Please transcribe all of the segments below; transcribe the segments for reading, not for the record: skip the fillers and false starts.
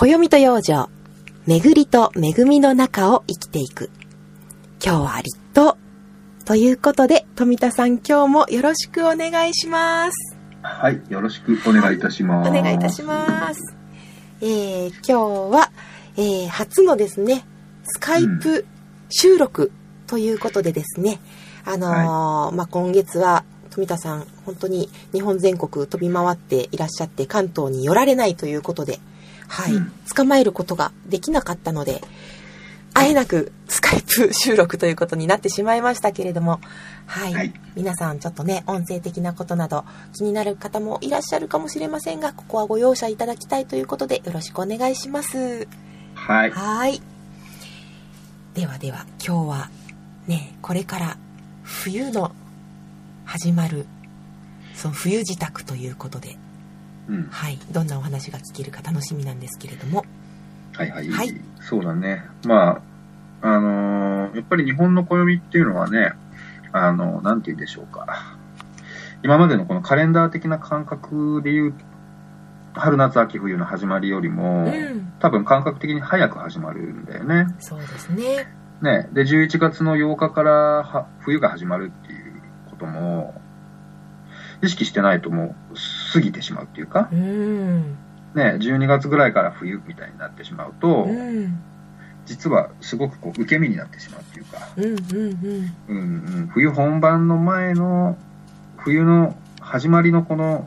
暦と養生、巡りと恵みの中を生きていく。今日は立冬ということで、富田さん今日もよろしくお願いします。 はい、よろしくお願いいたします。 お願いいたします。今日は、初のですね、スカイプ収録ということでですね、今月は富田さん本当に日本全国飛び回っていらっしゃって関東に寄られないということで、はい、捕まえることができなかったので、あえなくスカイプ収録ということになってしまいましたけれども、はい、皆さんちょっとね、音声的なことなど気になる方もいらっしゃるかもしれませんが、ここはご容赦いただきたいということでよろしくお願いします。 はい。 はい。ではでは今日はね、これから冬の始まるその冬支度ということで、はい、どんなお話が聞けるか楽しみなんですけれども、 はい、そうだね。やっぱり日本の暦っていうのはね、なんて言うんでしょうか。今までのこのカレンダー的な感覚でいう春夏秋冬の始まりよりも、多分感覚的に早く始まるんだよね。 そうですね。 ね、で11月の8日から冬が始まるっていうことも意識してないともう過ぎてしまうっていうか、ね、12月ぐらいから冬みたいになってしまうと、実はすごくこう受け身になってしまうっていうか、冬本番の前の冬の始まりのこの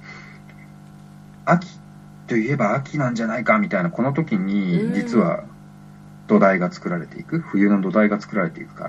秋といえば秋なんじゃないかみたいな、この時に実は土台が作られていく、冬の土台が作られていくから、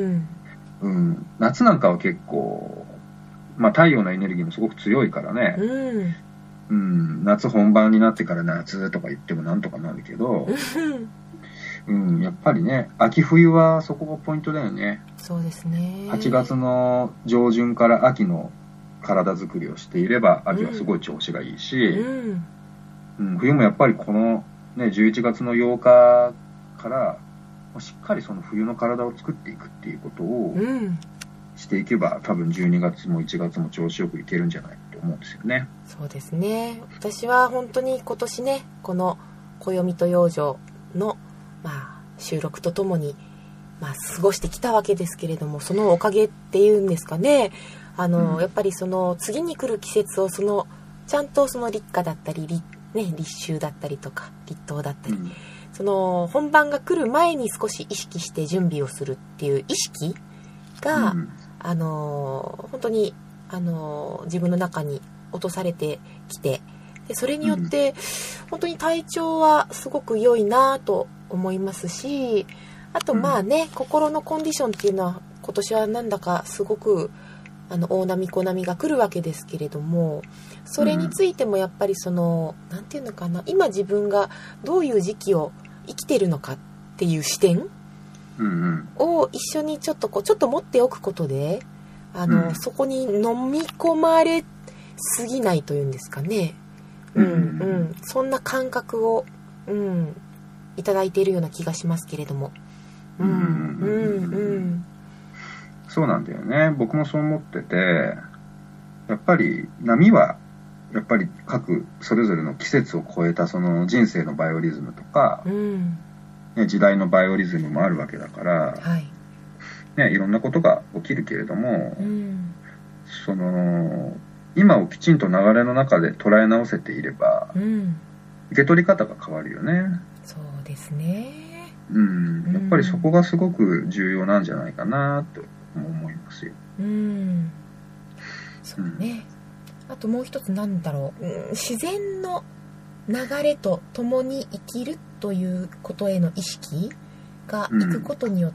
夏なんかは結構太陽のエネルギーもすごく強いからね、夏本番になってから夏とか言ってもなんとかなるけど、やっぱりね、秋冬はそこがポイントだよね。 そうですね。 8月の上旬から秋の体作りをしていれば秋はすごい調子がいいし、冬もやっぱりこの、ね、11月の8日からしっかりその冬の体を作っていくっていうことをしていけば、多分12月も1月も調子よくいけるんじゃないと思うんですよね。 そうですね。私は本当に今年ね、この暦と養生の、収録とともに、過ごしてきたわけですけれども、そのおかげっていうんですかね、やっぱりその次に来る季節をちゃんとその立夏だったり、立秋だったりとか立冬だったり、その本番が来る前に少し意識して準備をするっていう意識が、本当に自分の中に落とされてきて、でそれによって本当に体調はすごく良いなと思いますし、あと心のコンディションっていうのは今年はなんだかすごく大波小波が来るわけですけれども、それについてもやっぱりなんていうのかな、今自分がどういう時期を生きてるのかっていう視点を一緒にちょっと持っておくことで、そこに飲み込まれすぎないというんですかね、そんな感覚を、いただいているような気がしますけれども、 そうなんだよね。僕もそう思ってて、やっぱり波はやっぱり各それぞれの季節を超えたその人生のバイオリズムとか、時代のバイオリズムもあるわけだから、いろんなことが起きるけれども、その今をきちんと流れの中で捉え直せていれば、受け取り方が変わるよね。 そうですね。 やっぱりそこがすごく重要なんじゃないかなと思いますよ。 そうね。あともう一つなんだろう、自然の流れと共に生きるということへの意識がいくことによって、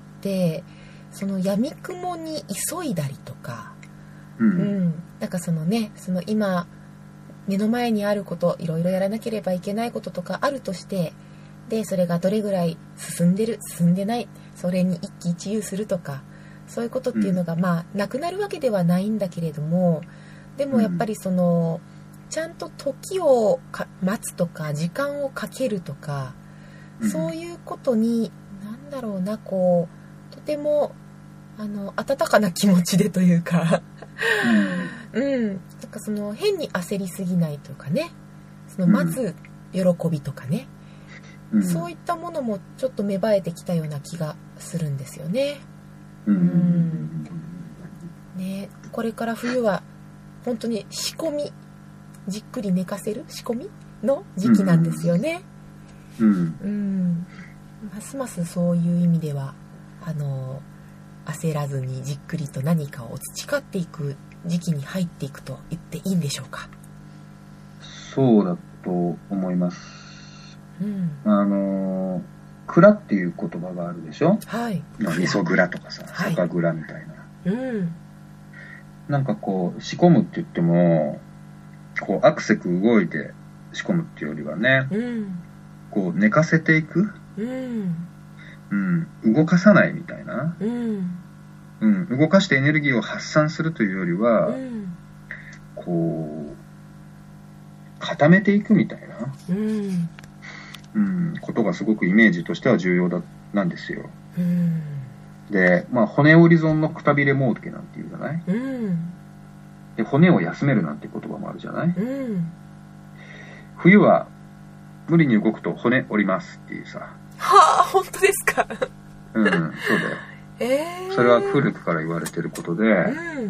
その闇雲に急いだりとか、なんかその今目の前にあること、いろいろやらなければいけないこととかあるとして、でそれがどれぐらい進んでる進んでない、それに一喜一憂するとか、そういうことっていうのがなくなるわけではないんだけれども、でもやっぱりちゃんと時を待つとか時間をかけるとか、そういうことにとても温かな気持ちでというかなんか変に焦りすぎないというかね、待つ喜びとかね、そういったものもちょっと芽生えてきたような気がするんですよね。ね、これから冬は本当に仕込み、じっくり寝かせる仕込みの時期なんですよね。ますますそういう意味では焦らずにじっくりと何かを培っていく時期に入っていくと言っていいんでしょうか。 そうだと思います。蔵っていう言葉があるでしょ。 はい。 味噌蔵とかさ、酒蔵みたいな。なんかこう仕込むって言っても、こうアクセク動いて仕込むっていうよりはね、こう寝かせていく、動かさないみたいな、動かしてエネルギーを発散するというよりは、こう固めていくみたいな、ことがすごくイメージとしては重要なんですよ。で、骨折り損のくたびれ儲けなんて言うじゃない、で骨を休めるなんて言葉もあるじゃない、冬は無理に動くと骨折りますっていうさ。 はあ、本当ですか。 そうだよ。それは古くから言われてることで、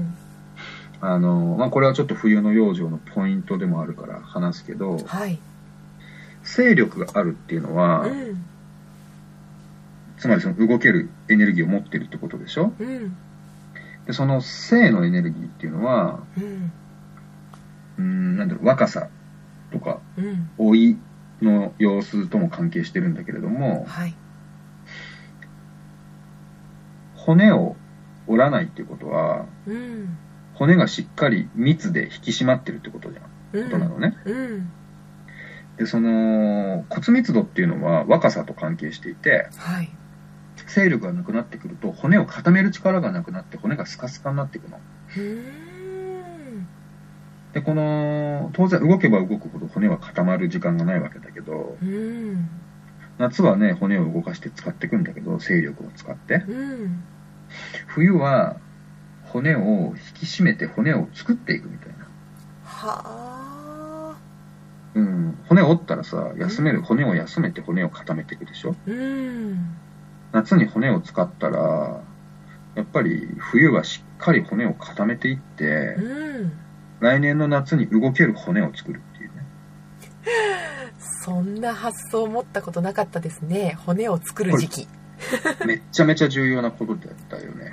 これはちょっと冬の養生のポイントでもあるから話すけど、勢力があるっていうのは、つまりその動けるエネルギーを持ってるってことでしょ。でその静のエネルギーっていうのは、なんだろう、若さとか、老いの様子とも関係してるんだけれども、骨を折らないっていうことは、骨がしっかり密で引き締まってるってことなのね。でその骨密度っていうのは若さと関係していて、勢力がなくなってくると骨を固める力がなくなって骨がスカスカになっていくの。でこの当然動けば動くほど骨は固まる時間がないわけだけど、夏はね骨を動かして使っていくんだけど、勢力を使って、冬は骨を引き締めて骨を作っていくみたいな。骨を折ったらさ、骨を休めて骨を固めていくでしょ。夏に骨を使ったらやっぱり冬はしっかり骨を固めていって、来年の夏に動ける骨を作るっていうね。 そんな発想を持ったことなかったですね。骨を作る時期。 めっちゃめちゃ重要なことだったよね。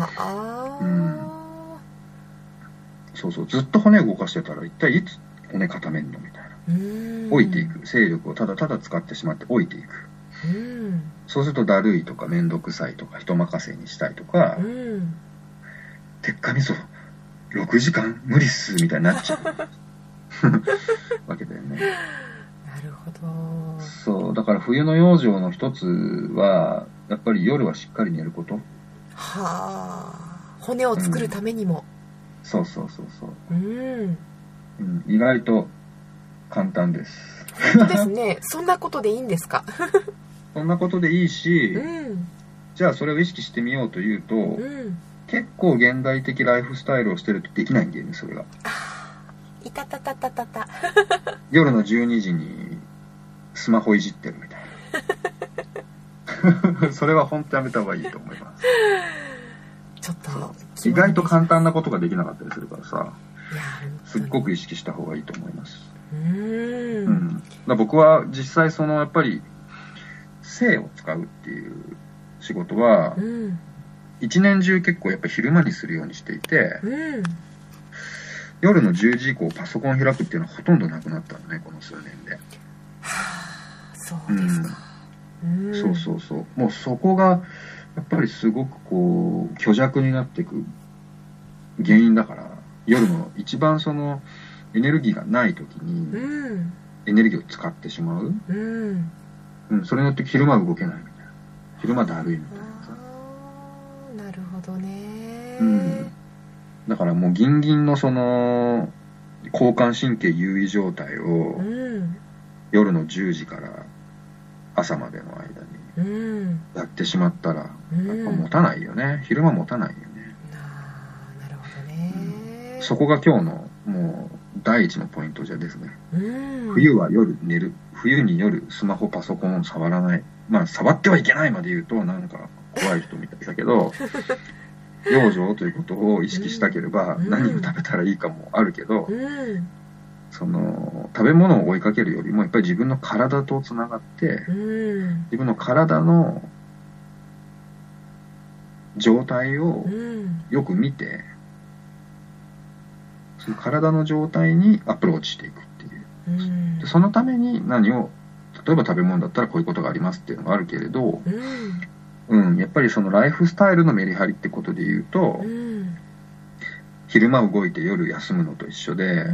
そうそう、ずっと骨を動かしてたら一体いつ骨固めんのみたいな。置いていく、勢力をただただ使ってしまって置いていく。そうするとだるいとかめんどくさいとか人任せにしたいとか、鉄火味噌6時間無理っすみたいになっちゃうわけだよね。 なるほど。 そうだから冬の養生の一つはやっぱり夜はしっかり寝ること。 骨を作るためにも。 そう。意外と簡単です。 本当ですね。そんなことでいいんですか。 そんなことでいいし、じゃあそれを意識してみようというと、結構現代的ライフスタイルをしてるとできないんだよね、それが。 いたたたたたた。 夜の12時にスマホいじってるみたいな。それは本当やめた方がいいと思います。 ちょっと意外と簡単なことができなかったりするからさ、すっごく意識した方がいいと思います。僕は実際そのやっぱり静を使うっていう仕事は、一年中結構やっぱ昼間にするようにしていて、夜の10時以降パソコン開くっていうのはほとんどなくなったのね、この数年で。 そうですか。 そう。もうそこがやっぱりすごくこう虚弱になっていく原因だから、夜の一番そのエネルギーがない時にエネルギーを使ってしまう。それによって昼間動けないみたいな、昼間だるいみたいなさ。 なるほどね。 だからもうギンギンのその交感神経優位状態を夜の10時から朝までの間にやってしまったらやっぱ持たないよね。昼間持たないよね。 なるほどね。 そこが今日のもう第一のポイントじゃですね。 うん冬は夜寝る。冬に夜スマホパソコンを触らない。まあ触ってはいけないまで言うとなんか怖い人みたいだけど養生ということを意識したければ何を食べたらいいかもあるけど、 うんその食べ物を追いかけるよりもやっぱり自分の体とつながってうん自分の体の状態をうんよく見てその体の状態にアプローチしていくっていううんでそのために何を例えば食べ物だったらこういうことがありますっていうのがあるけれど、やっぱりそのライフスタイルのメリハリってことで言うと、昼間動いて夜休むのと一緒で、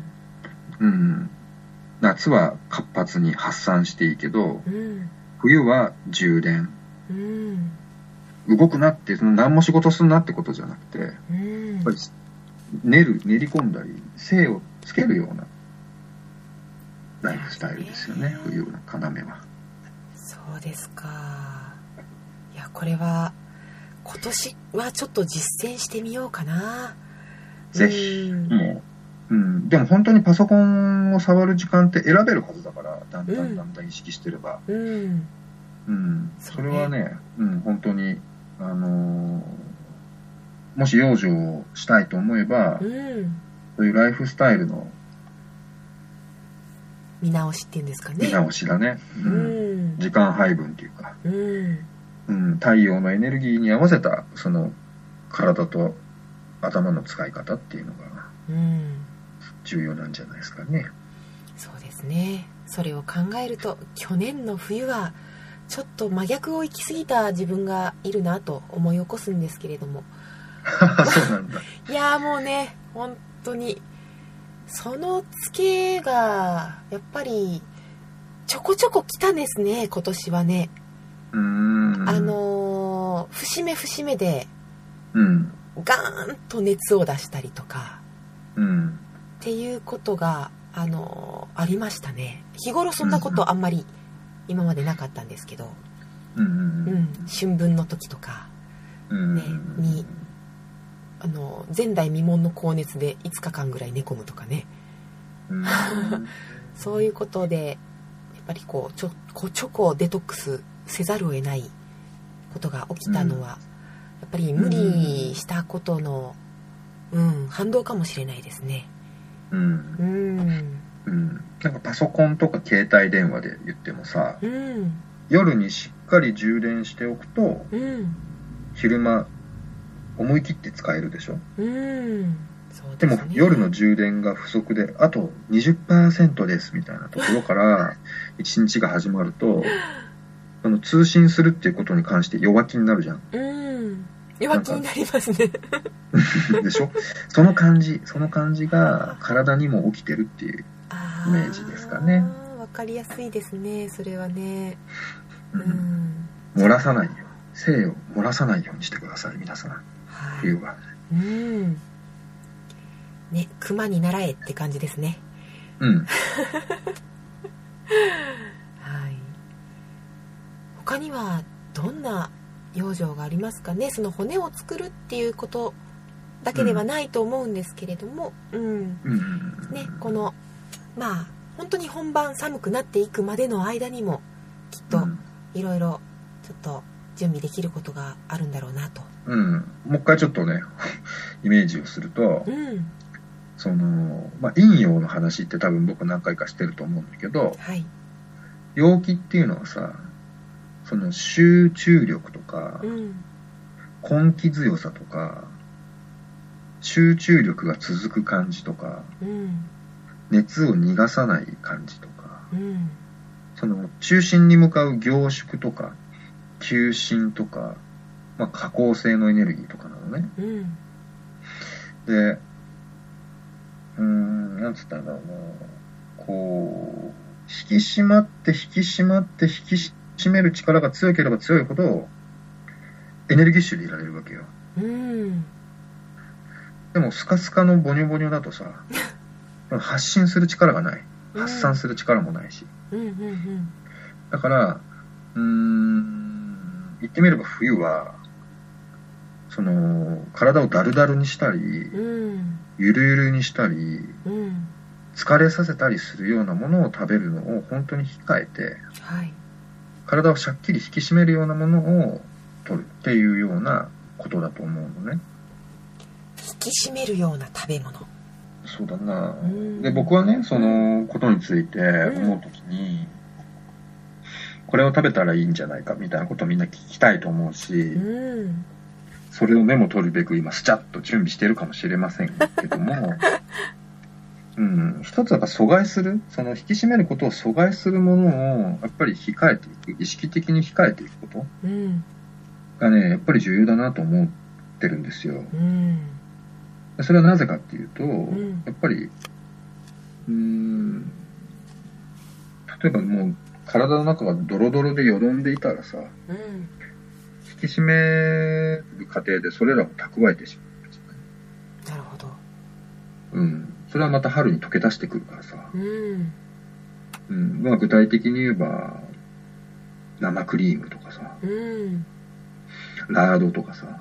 夏は活発に発散していいけど、冬は充電、動くなってその何も仕事するなってことじゃなくて、やっぱり練り込んだり精をつけるようなライフスタイルですよね、冬の要は。 そうですか。いやこれは今年はちょっと実践してみようかな。 ぜひもう、でも本当にパソコンを触る時間って選べるはずだからだんだん意識してれば、それはね、本当にもし養生をしたいと思えば、そういうライフスタイルの見直しっていうんですかね。 見直しだね、時間配分っていうか、太陽のエネルギーに合わせたその体と頭の使い方っていうのが重要なんじゃないですかね。 そうですね。それを考えると去年の冬はちょっと真逆を行き過ぎた自分がいるなと思い起こすんですけれどもそうなんだ。 いやもうね本当にそのツケがやっぱりちょこちょこ来たんですね今年はね。節目節目でガーンと熱を出したりとか、っていうことがありましたね。日頃そんなことあんまり今までなかったんですけど、春分の時とか、に前代未聞の高熱で5日間ぐらい寝込むとかね、そういうことでやっぱりこうちょこデトックスせざるを得ないことが起きたのは、やっぱり無理したことの、反動かもしれないですね。 なんかパソコンとか携帯電話で言ってもさ、夜にしっかり充電しておくと、昼間思い切って使えるでしょ。そうですね。でも夜の充電が不足であと 20% ですみたいなところから一日が始まると通信するっていうことに関して弱気になるじゃん。弱気になりますねでしょ。その感じが体にも起きてるっていうイメージですかね。 わかりやすいですねそれはね。 漏らさないように精を漏らさないようにしてください皆さん、冬は。 ね、熊に習えって感じですね。他にはどんな養生がありますかね。その骨を作るっていうことだけではないと思うんですけれども、この本当に本番寒くなっていくまでの間にもきっといろいろちょっと準備できることがあるんだろうなと。 もう一回ちょっとねイメージをすると、陰陽の話って多分僕何回かしてると思うんだけど、陽気っていうのはさその集中力とか、根気強さとか集中力が続く感じとか、熱を逃がさない感じとか、その中心に向かう凝縮とか求心とか、下降性のエネルギーとかなのね。でなんつったんだろうな、こう引き締まって引き締める力が強ければ強いほどエネルギッシュでいられるわけよ。でもスカスカのボニョボニョだとさ発信する力がない、発散する力もないし、だから言ってみれば冬はその体をダルダルにしたり、ゆるゆるにしたり、 疲れさせたりするようなものを食べるのを本当に控えて、 はい、 体をしゃっきり引き締めるようなものを取るっていうようなことだと思うのね。 引き締めるような食べ物。 そうだな。で、僕はね、そのことについて思うときに、これを食べたらいいんじゃないかみたいなことをみんな聞きたいと思うし、それをメモ取るべく今スチャッと準備してるかもしれませんけども、一つはやっぱ阻害する、その引き締めることを阻害するものをやっぱり控えていく、意識的に控えていくことがね、やっぱり重要だなと思ってるんですよ。それはなぜかっていうと、やっぱり例えばもう体の中がドロドロでよどんでいたらさ、引き締める過程でそれらを蓄えてしまうんですよね。 なるほど。 それはまた春に溶け出してくるからさ。まあ具体的に言えば生クリームとかさ、ラードとかさ、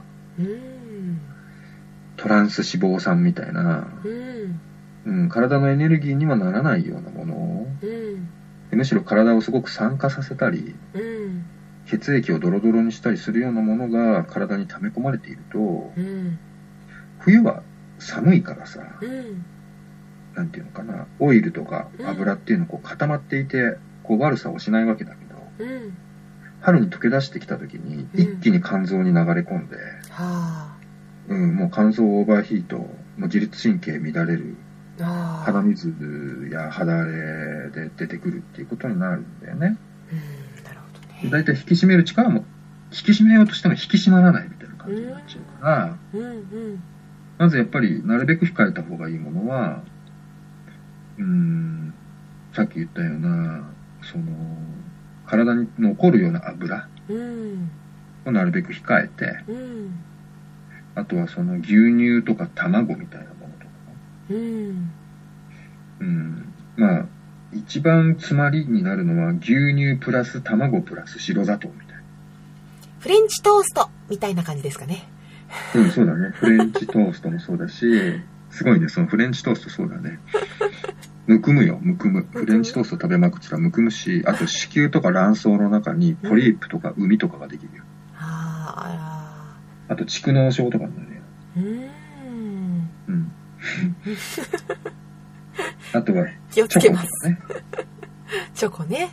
トランス脂肪酸みたいな、体のエネルギーにはならないようなものを、むしろ体をすごく酸化させたり、血液をドロドロにしたりするようなものが体に溜め込まれていると、冬は寒いからさ、なんていうのかな、オイルとか油っていうのこう固まっていてこう悪さをしないわけだけど、春に溶け出してきた時に一気に肝臓に流れ込んで、もう肝臓オーバーヒート、もう自律神経乱れる、鼻水や肌荒れで出てくるっていうことになるんだよね。だいたい引き締める力も引き締めようとしても引き締まらないみたいな感じになっちゃうから、まずやっぱりなるべく控えた方がいいものは、さっき言ったようなその体に残るような油をなるべく控えて、あとはその牛乳とか卵みたいなものとか、まあ一番詰まりになるのは牛乳プラス卵プラス白砂糖みたいな、 フレンチトーストみたいな感じですかね。 そうだね。フレンチトーストもそうだし、すごいね、そのフレンチトーストそうだね。むくむよ、むくむ。フレンチトースト食べまくってたらむくむし、あと子宮とか卵巣の中にポリープとか膿とかができるよ。あと蓄膿症とかになるよ。あとは気をつけます。 チョコね。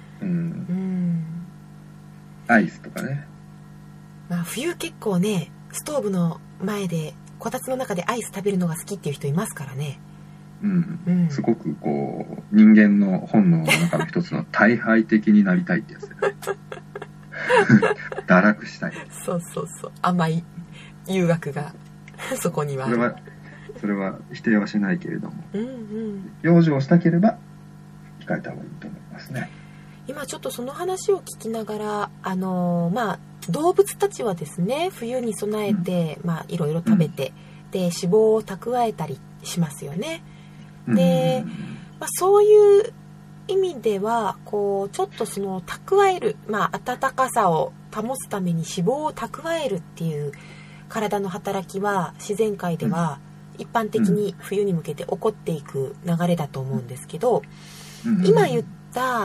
アイスとかね。 まあ冬結構ね、ストーブの前でこたつの中でアイス食べるのが好きっていう人いますからね。 すごくこう人間の本能の中の一つの退廃的になりたいってやつだよね。堕落したい。 そう甘い誘惑がそこには。 それは否定はしないけれども、養生したければ控えた方がいいと思いますね。 今ちょっとその話を聞きながら、まあ動物たちはですね、冬に備えて、まあいろいろ食べて、で脂肪を蓄えたりしますよね。で、まあ、そういう意味ではこうちょっとその蓄える、まあ暖かさを保つために脂肪を蓄えるっていう体の働きは自然界では一般的に冬に向けて起こっていく流れだと思うんですけど、今言った、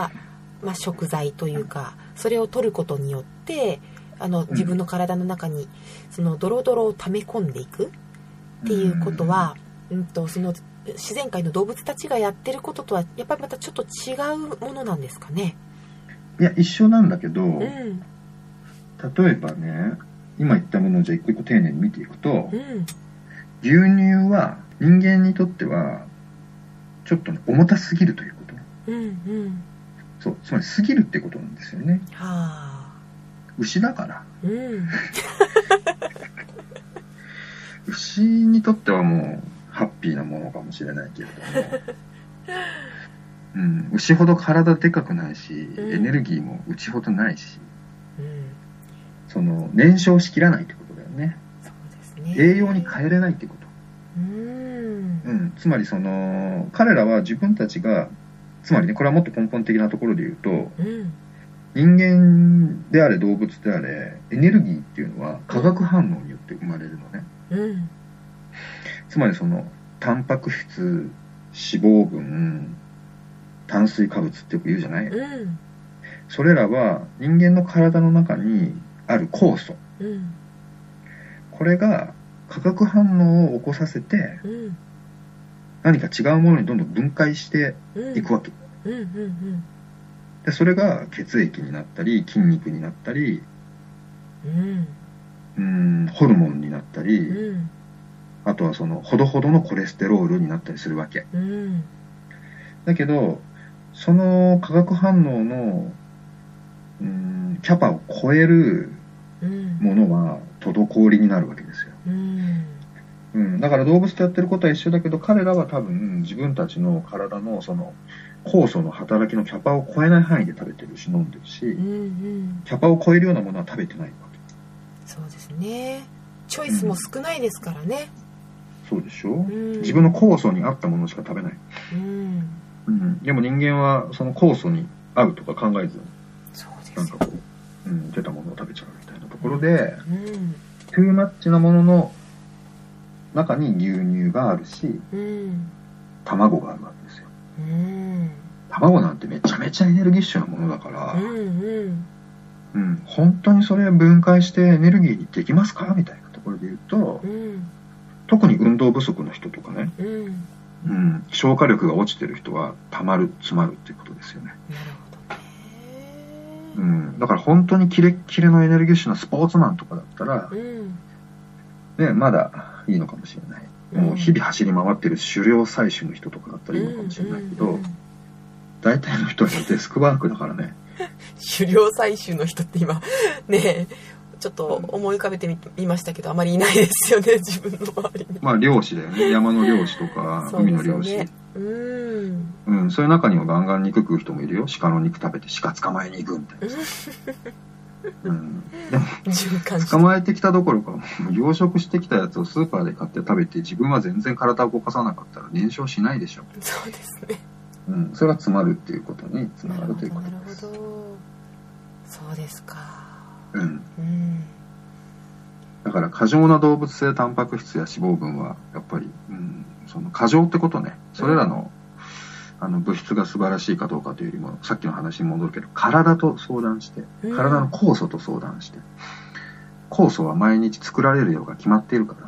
まあ、食材というかそれを取ることによって自分の体の中にそのドロドロを溜め込んでいくっていうことは、その自然界の動物たちがやってることとはやっぱりまたちょっと違うものなんですかね。 いや一緒なんだけど、例えばね、今言ったものをじゃあ一個一個丁寧に見ていくと、牛乳は人間にとってはちょっと重たすぎるということ、そうつまり過ぎるってことなんですよね。牛だから、牛にとってはもうハッピーなものかもしれないけれども、牛ほど体でかくないし、エネルギーも牛ほどないし、その燃焼しきらないってことだよね。そうですね。栄養に変えれないってこと。つまりその彼らは自分たちが、つまりね、これはもっと根本的なところで言うと、人間であれ動物であれエネルギーっていうのは化学反応によって生まれるのね。つまりそのタンパク質脂肪分、炭水化物ってよく言うじゃない、 うん、 それらは人間の体の中にある酵素、 うん、 これが化学反応を起こさせて、 うん、 何か違うものにどんどん分解していくわけ、 うんうんうん、 でそれが血液になったり筋肉になったり、ホルモンになったり、あとはそのほどほどのコレステロールになったりするわけ、だけどその化学反応のキャパを超えるものは滞りになるわけですよ、だから動物とやってることは一緒だけど、彼らは多分自分たちの体のその酵素の働きのキャパを超えない範囲で食べてるし飲んでるし、キャパを超えるようなものは食べてないわけ。 そうですね。チョイスも少ないですからね。 そうでしょ、自分の酵素に合ったものしか食べない、でも人間はその酵素に合うとか考えずに、 そうですなんかこう、出たものを食べちゃうみたいなところで、トゥーマッチなものの中に牛乳があるし、卵があるわけですよ、卵なんてめちゃめちゃエネルギッシュなものだから、本当にそれ分解してエネルギーにできますかみたいなところで言うと、特に運動不足の人とかね、消化力が落ちてる人は詰まるっていうことですよね。 なるほどね。 だから本当にキレッキレのエネルギッシュなスポーツマンとかだったら、まだいいのかもしれない。もう日々走り回ってる狩猟採取の人とかだったらいいのかもしれないけど、大体の人はデスクワークだからね。 狩猟採集の人って今ねちょっと思い浮かべてみましたけど、あまりいないですよね、自分の周りに。 まあ漁師だよね。山の漁師とか海の漁師、そういう中にはガンガン肉食う人もいるよ。鹿の肉食べて鹿捕まえに行くみたいなでも捕まえてきたどころか養殖してきたやつをスーパーで買って食べて、自分は全然体を動かさなかったら燃焼しないでしょ。 そうですね。 それが詰まるっていうことにつながるということです。 なるほど。そうですか。 だから過剰な動物性タンパク質や脂肪分はやっぱり、その過剰ってことね、それらの、物質が素晴らしいかどうかというよりも、さっきの話に戻るけど、体と相談して、体の酵素と相談して、酵素は毎日作られる量が決まっているから、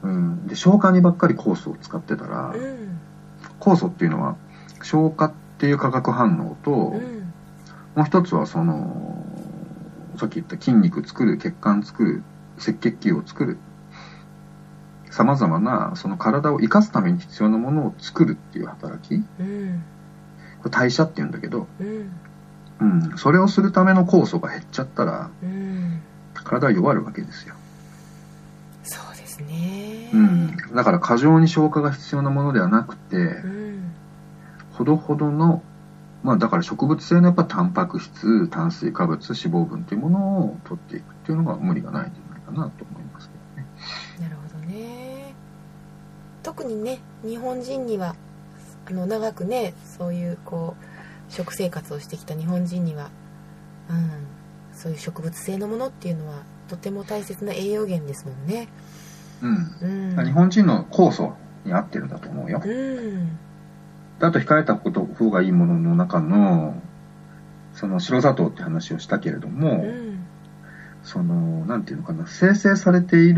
で消化にばっかり酵素を使ってたら、酵素っていうのは消化っていう化学反応と、もう一つはそのさっき言った筋肉作る、血管作る、赤血球を作る、さまざまなその体を生かすために必要なものを作るっていう働き、これ代謝っていうんだけど、それをするための酵素が減っちゃったら、体は弱るわけですよ。 そうですね。 だから過剰に消化が必要なものではなくて、ほどほどの、だから植物性のやっぱタンパク質、炭水化物、脂肪分というものを取っていくっていうのが無理がないんじゃないかなと思いますけどね。 なるほどね。特にね、日本人には長くね、そういう食生活をしてきた日本人には、そういう植物性のものっていうのはとても大切な栄養源ですもんね。 日本人の酵素に合ってるんだと思うよ。あと控えた方がいいものの中のその白砂糖って話をしたけれども、そのなんていうのかな、生成されている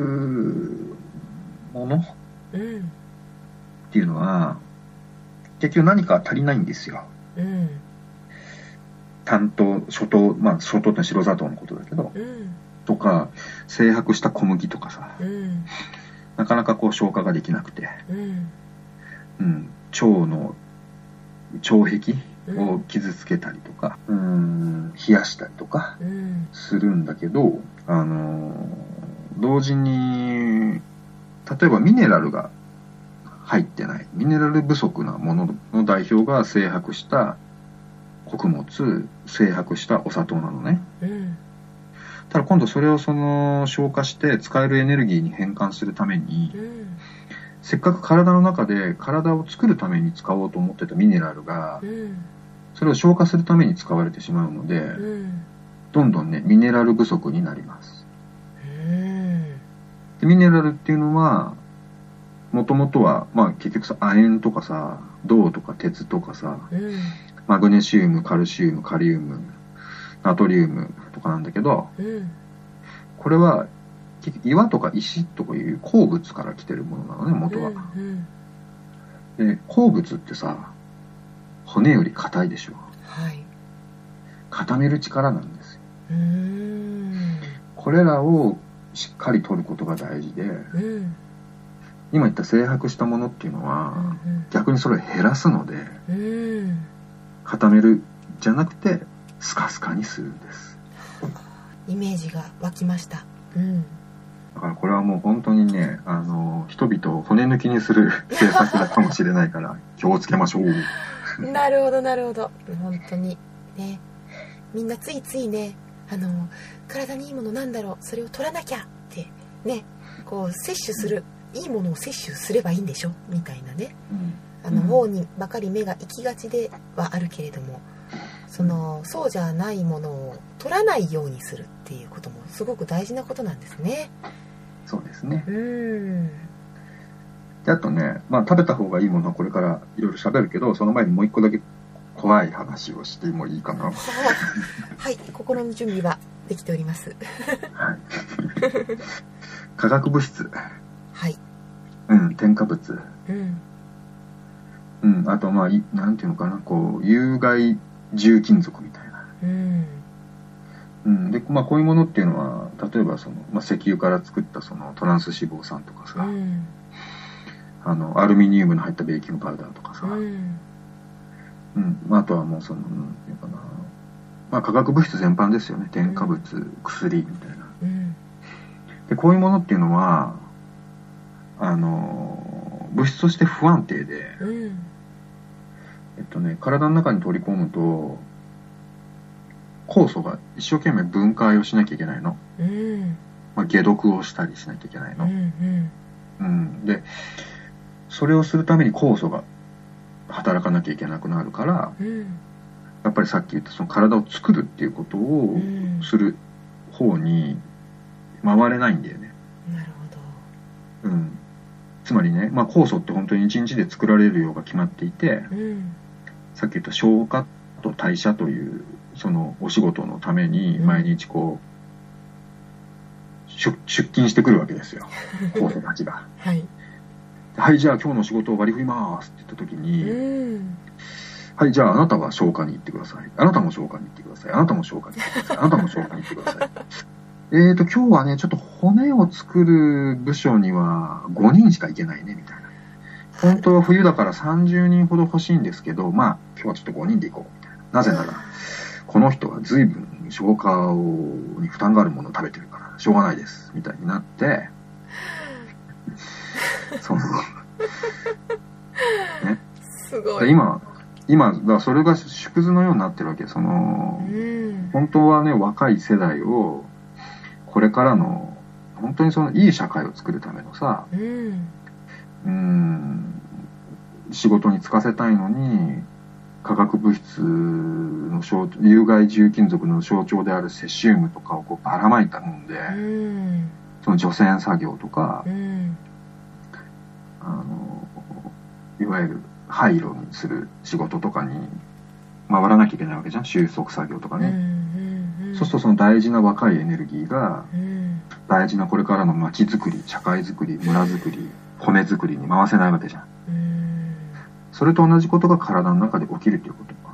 ものっていうのは結局何か足りないんですよ。初糖って白砂糖のことだけど、とか精白した小麦とかさ、なかなか消化ができなくて、腸の腸壁を傷つけたりとか、冷やしたりとかするんだけど、同時に例えばミネラルが入ってない、ミネラル不足なものの代表が精白した穀物、精白したお砂糖なのね。ただ今度それを消化して使えるエネルギーに変換するために、せっかく体の中で体を作るために使おうと思ってたミネラルが、それを消化するために使われてしまうので、どんどんねミネラル不足になります。でミネラルっていうのは、 もともとは、まあ結局さ、亜鉛とかさ、銅とか鉄とかさ、マグネシウム、カルシウム、カリウム、ナトリウムとかなんだけど、これは岩とか石とかいう鉱物から来てるものなのね、元は。で、鉱物ってさ、骨より硬いでしょ。 はい。 固める力なんですよ。これらをしっかり取ることが大事で、今言った精白したものっていうのは、逆にそれを減らすので、固めるじゃなくてスカスカにするんです。 イメージが湧きました。 だからこれはもう本当にね、人々を骨抜きにする政策だかもしれないから気をつけましょう。 なるほどなるほど。本当にね、みんなついついね、体にいいものなんだろう、それを取らなきゃってね、こう摂取する、いいものを摂取すればいいんでしょみたいなね、方にばかり目が行きがちではあるけれども、そうじゃないものを取らないようにするっていうこともすごく大事なことなんですね。 そうですね。で、あとね、まあ食べた方がいいものはこれからいろいろ喋るけど、その前にもう一個だけ怖い話をしてもいいかな。 はい、心の準備はできております。 はい。化学物質。 はい。 添加物。あとまあなんていうのかな、こう有害重金属みたいな。で、まあこういうものっていうのは、例えば石油から作ったトランス脂肪酸とかさ、アルミニウムの入ったベーキングパウダーとかさ、あとはもうなんていうかな、まあ化学物質全般ですよね。添加物、薬みたいな。で、こういうものっていうのは物質として不安定で、体の中に取り込むと酵素が一生懸命分解をしなきゃいけないの。まあ、解毒をしたりしなきゃいけないの。で、それをするために酵素が働かなきゃいけなくなるから、やっぱりさっき言った体を作るっていうことをする方に回れないんだよね。 なるほど。 つまりね、まあ、酵素って本当に1日で作られる量が決まっていて、さっき言った消化と代謝というお仕事のために毎日こう、出勤してくるわけですよ、酵素たちが。はい、じゃあ今日の仕事を割り振りますって言った時に、はい、じゃああなたは消化に行ってください。あなたも消化に行ってください。あなたも消化に行ってください。あなたも消化に行ってください。今日はね、ちょっと骨を作る部署には5人しか行けないね、みたいな。本当は冬だから30人ほど欲しいんですけど、まあ、今日はちょっと5人で行こう、みたいな。なぜなら、この人は随分消化に負担があるものを食べてるから、しょうがないです、みたいになって、ね。 すごい。 今、だからそれが縮図のようになってるわけ。本当はね、若い世代を、これからの本当にいい社会を作るためのさ、仕事に就かせたいのに化学物質の有害重金属の象徴であるセシウムとかをこうばらまいたもんで、除染作業とか、いわゆる廃炉にする仕事とかに回らなきゃいけないわけじゃん。収束作業とかね。そうすると大事な若いエネルギーが、大事なこれからの街づくり、社会づくり、村づくり、骨づくりに回せないわけじゃん。それと同じことが体の中で起きるということか。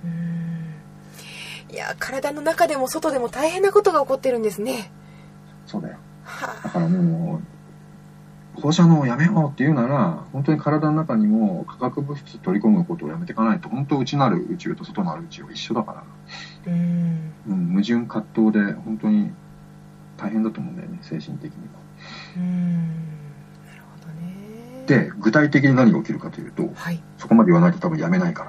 いや、体の中でも外でも大変なことが起こってるんですね。 そうだよ。だからもう放射能をやめようって言うなら、本当に体の中にも化学物質取り込むことをやめていかないと、本当内なる宇宙と外なる宇宙は一緒だから、矛盾葛藤で本当に大変だと思うんだよね、精神的には。 なるほどね。 で、具体的に何が起きるかというと、そこまで言わないと多分やめないから、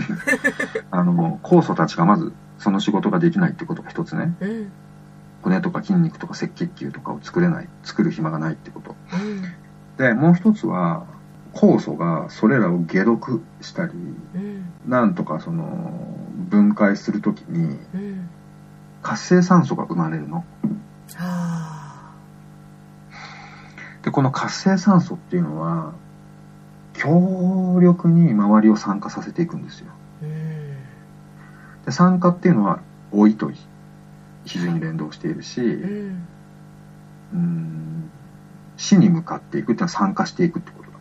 酵素たちがまずその仕事ができないってことが一つね。骨とか筋肉とか赤血球とかを作る暇がないってこと。で、もう一つは、酵素がそれらを解毒したり、なんとか分解するときに、活性酸素が生まれるの。で、 でこの活性酸素っていうのは強力に周りを酸化させていくんですよ。で酸化っていうのは老いと非常に連動しているし、死に向かっていくっていうのは酸化していくってことだ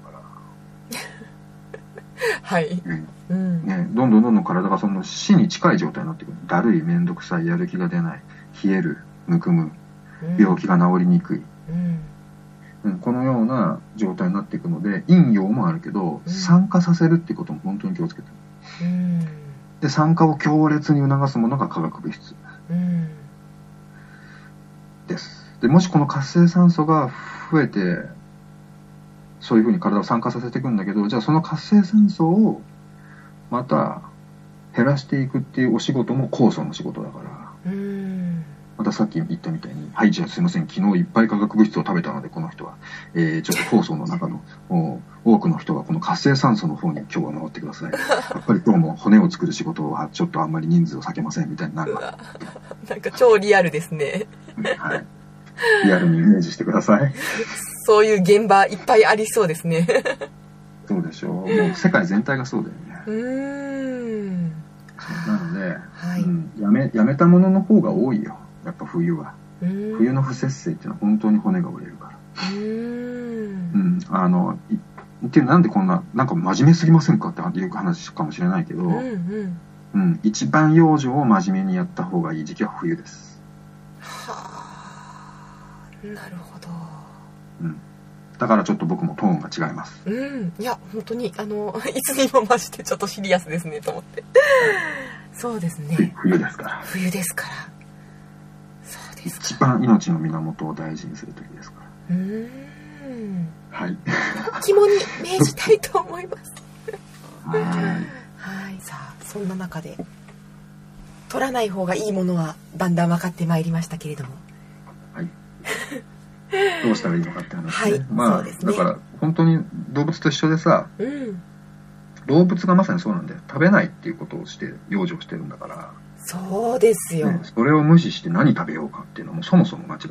からはい、 ね、どんどん体がその死に近い状態になっていく。だるい、めんどくさい、やる気が出ない、冷える、むくむ、病気が治りにくい、このような状態になっていくので、陰陽もあるけど、酸化させるっていうことも本当に気をつけてる。で酸化を強烈に促すものが化学物質です。でもしこの活性酸素が増えてそういうふうに体を酸化させていくんだけど、じゃあその活性酸素をまた減らしていくっていうお仕事も酵素の仕事だから、またさっき言ったみたいに、はい、じゃあすいません、昨日いっぱい化学物質を食べたのでこの人は、ちょっと酵素の中の多くの人がこの活性酸素の方に今日は回ってください。やっぱり今日も骨を作る仕事はちょっとあんまり人数を避けませんみたいになるわ。 なんか超リアルですね。 はい。リアルにイメージしてください。 そういう現場いっぱいありそうですね。 そうでしょう。もう世界全体がそうだよね。なので、はい、やめたものの方が多いよ。やっぱ冬は。冬の不節制っていうのは本当に骨が折れるから。っていうなんでこんななんか真面目すぎませんかっていう話かもしれないけど、一番養生を真面目にやった方がいい時期は冬です。 はあ、なるほど。 だからちょっと僕もトーンが違います。 いや本当にいつにも増してちょっとシリアスですねと思って。そうですね。 冬ですから。 冬ですから。そうですか。 一番命の源を大事にする時ですから。はい。 肝に銘じたいと思います。 はい。 さあそんな中で取らない方がいいものはだんだん分かってまいりましたけれども。はい。 どうしたらいいのかって話ね。 はい、そうですね。 だから本当に動物と一緒でさ、動物がまさにそうなんだよ。食べないっていうことをして養生してるんだから。 そうですよ、 ね、それを無視して何食べようかっていうのもそもそも間違ってる。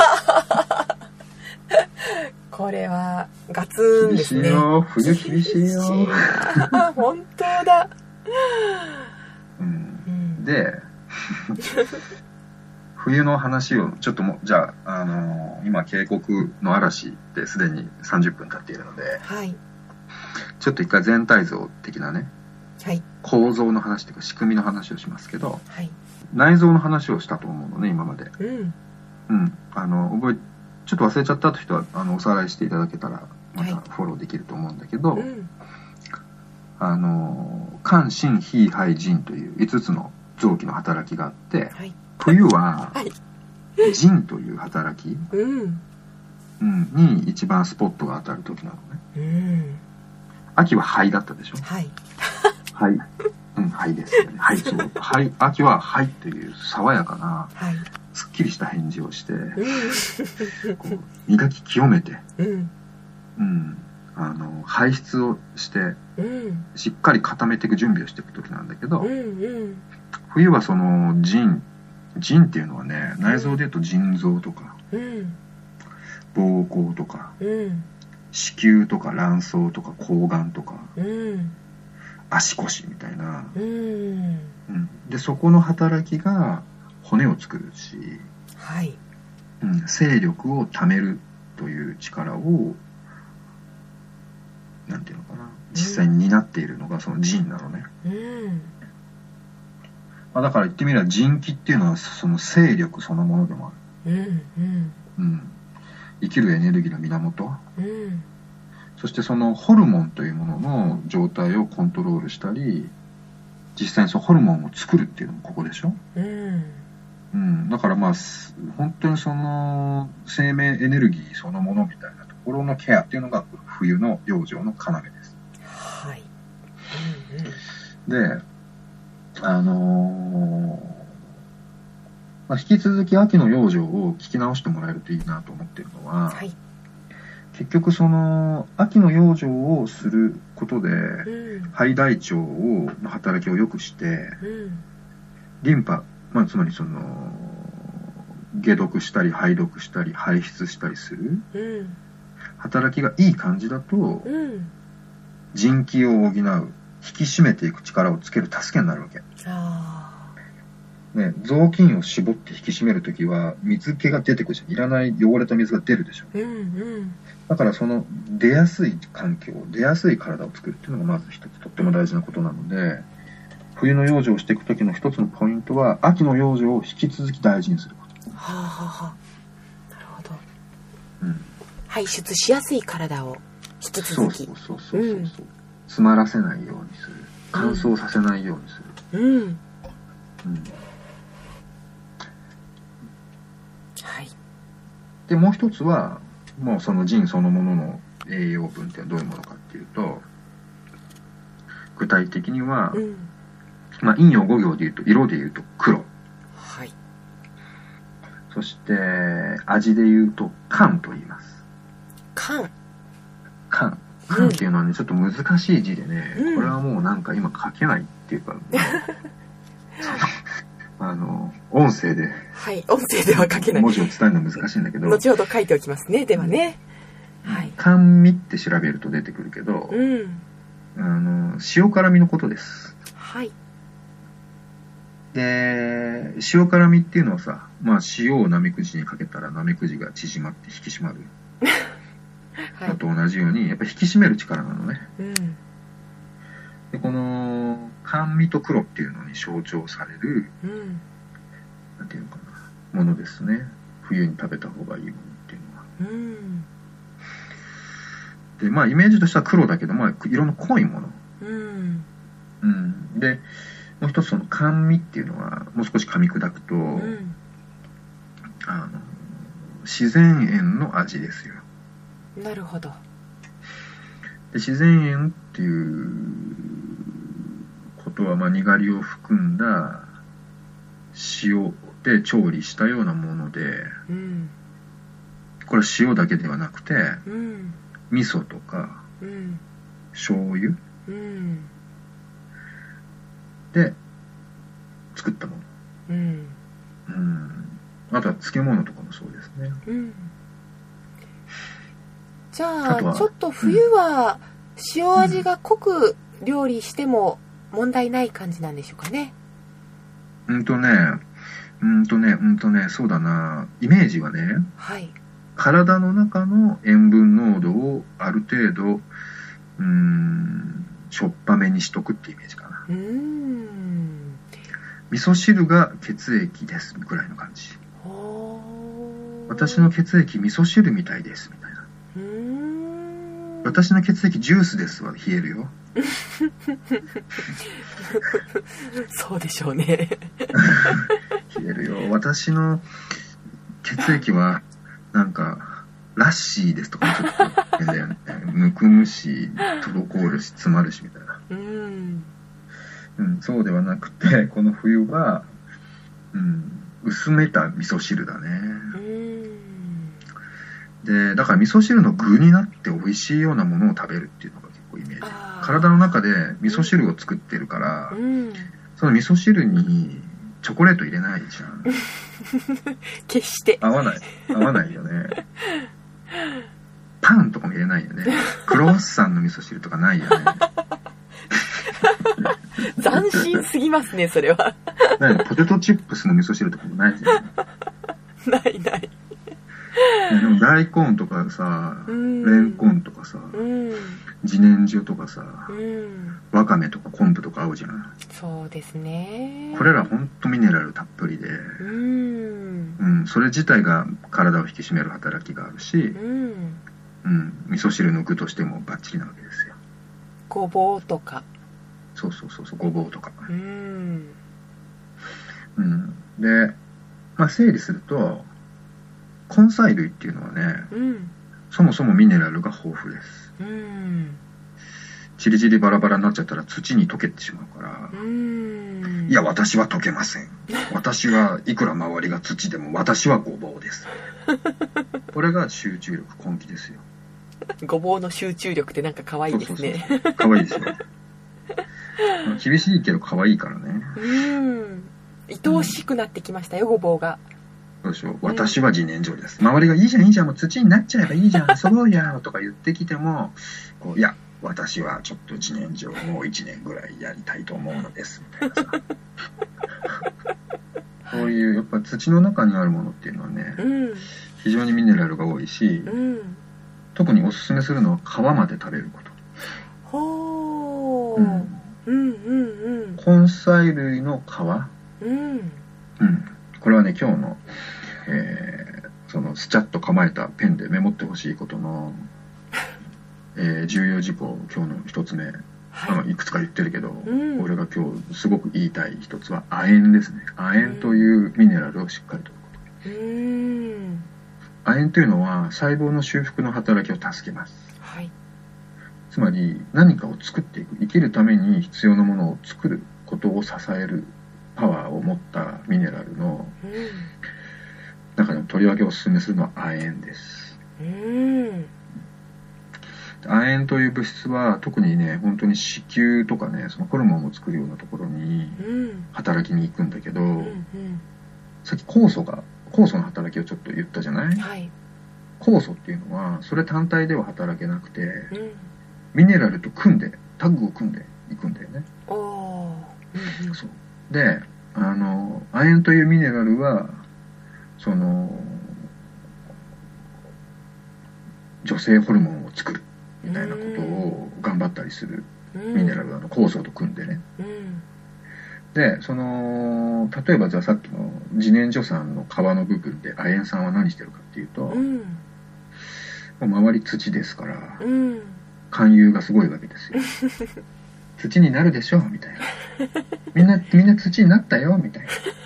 これはガツンですね。 冬厳しいよ。 本当だ。 で冬の話をちょっとじゃあ、今渓谷の嵐ですでに30分経っているので、はい、ちょっと一回全体像的なね、はい、構造の話というか仕組みの話をしますけど、はい、内臓の話をしたと思うのね今まで。ちょっと忘れちゃったという人はおさらいしていただけたらまたフォローできると思うんだけど、肝心脾肺腎という5つの臓器の働きがあって、はい、冬は腎という働き、に一番スポットが当たる時なのね。秋は肺だったでしょ。はい。肺。肺ですよね。はいそう。肺。秋は肺という爽やかな、はい、すっきりした返事をして、こう磨き清めて、排出をして、しっかり固めていく準備をしていく時なんだけど、冬はその腎っていうのはね、内臓でいうと腎臓とか、膀胱とか、子宮とか卵巣とか睾丸とか、足腰みたいな、でそこの働きが骨を作るし、はい、勢力をためるという力をなんていうのかな、実際に担っているのがその腎なのね。だから言ってみれば腎気っていうのはその勢力そのものでもある。生きるエネルギーの源。そしてそのホルモンというものの状態をコントロールしたり、実際にそのホルモンを作るっていうのもここでしょ。だからまあ本当にその生命エネルギーそのものみたいなところのケアっていうのが冬の養生の要です。はい。で、引き続き秋の養生を聞き直してもらえるといいなと思っているのは、はい、結局その秋の養生をすることで、肺大腸の働きを良くして、リンパ、つまりその解毒したり排毒したり排出したりする、 働きがいい感じだと、 うん、 腎気を補う、引き締めていく力をつける助けになるわけ。ね、雑巾を絞って引き締めるときは水気が出てくるじゃん。いらない汚れた水が出るでしょ。 うんうん、 だからその出やすい環境、出やすい体を作るっていうのがまず一つとっても大事なことなので、冬の養生をしていくときの一つのポイントは、秋の養生を引き続き大事にすること。 はあはあはあ、なるほど。 うん。 排出しやすい体を引き続き。 そう。詰まらせないようにする。乾燥させないようにする。 うん。 うん。 はい。 で、もう一つは、もうその腎そのものの栄養分ってどういうものかっていうと、具体的には、まあ、陰陽五行でいうと、色でいうと黒。 はい。 そして、味でいうと、寒と言います。 寒っていうのはね、ちょっと難しい字でね、これはもうなんか今書けないっていうか、音声で。 はい、音声では書けない。 文字を伝えるのは難しいんだけど。 後ほど書いておきますね、ではね。 はい。甘味って調べると出てくるけど、塩辛味のことです。 はい。 で、塩辛味っていうのはさ、まあ塩をなめくじにかけたらなめくじが縮まって引き締まる。のと同じように、やっぱ引き締める力なのね。で、この甘味と黒っていうのに象徴される、なんていうのかな、ものですね。冬に食べた方がいいものっていうのは。で、まあイメージとしては黒だけど、まあ色の濃いもの。で、もう一つその甘味っていうのは、もう少し噛み砕くと、自然塩の味ですよ。 なるほど。 で、自然塩っていうことは、まあ、にがりを含んだ塩で調理したようなもので、これは塩だけではなくて、味噌とか、醤油、で作ったもの。あとは漬物とかもそうですね。 じゃあちょっと冬は塩味が濃く料理しても問題ない感じなんでしょうかね。 そうだな。イメージはね、 はい、 体の中の塩分濃度をある程度しょっぱめにしとくってイメージかな。味噌汁が血液ですぐらいの感じ。私の血液味噌汁みたいですみたいな。私の血液ジュースですは冷えるよ。 そうでしょうね。 冷えるよ。私の血液はなんかラッシーですとかちょっと変だよね。むくむし、滞るし、詰まるしみたいな。そうではなくて、この冬は、薄めた味噌汁だね。で、だから味噌汁の具になって美味しいようなものを食べるっていうのが結構イメージ。体の中で味噌汁を作ってるから、その味噌汁にチョコレート入れないじゃん。 決して合わないよね。パンとかも入れないよね。クロワッサンの味噌汁とかないよね。 斬新すぎますね、それは。 ポテトチップスの味噌汁とかもないじゃん。 ない。 でも大根とかさ、レンコンとかさ、自然薯とかさ、わかめとか昆布とか合うじゃん。 そうですね。 これらほんとミネラルたっぷりで、それ自体が体を引き締める働きがあるし、味噌汁の具としてもバッチリなわけですよ。 ごぼうとか。 そう、ごぼうとか。で、まあ整理すると、根菜類っていうのはね、そもそもミネラルが豊富です。チリチリバラバラになっちゃったら土に溶けてしまうから、いや私は溶けません。私はいくら周りが土でも私はごぼうです。これが集中力、根気ですよ。 ごぼうの集中力ってなんか可愛いですね。 可愛いですよ。厳しいけど可愛いからね。 愛おしくなってきましたよ、ごぼうが。 そうでしょ、私は自然薯です。周りがいいじゃんいいじゃん、もう土になっちゃえばいいじゃん、遊ぼうやとか言ってきても、こういや、私はちょっと自然薯をもう1年ぐらいやりたいと思うのです、みたいなさ。そういう、やっぱ土の中にあるものっていうのはね、非常にミネラルが多いし、特におすすめするのは皮まで食べること。 ほー。 根菜類の皮。これはね、今日の、そのスチャッと構えたペンでメモってほしいことの、重要事項、今日の一つ目、いくつか言ってるけど、俺が今日すごく言いたい一つは亜鉛ですね。亜鉛というミネラルをしっかりとること。亜鉛というのは細胞の修復の働きを助けます。つまり何かを作っていく、生きるために必要なものを作ることを支えるパワーを持ったミネラルの中でもとりわけおすすめするのは亜鉛です。亜鉛という物質は特にね、本当に子宮とかね、そのホルモンを作るようなところに働きに行くんだけど、さっき酵素の働きをちょっと言ったじゃない、酵素っていうのはそれ単体では働けなくて、ミネラルとタッグを組んでいくんだよね。そうで、亜鉛というミネラルはその女性ホルモンを作るみたいなことを頑張ったりするミネラル酵素と組んでね。で、その例えばじゃあさっきの自然薯酸の皮の部分で亜鉛酸は何してるかっていうと、もう周り土ですから、含有がすごいわけですよ。土になるでしょみたいな。みんな土になったよみたい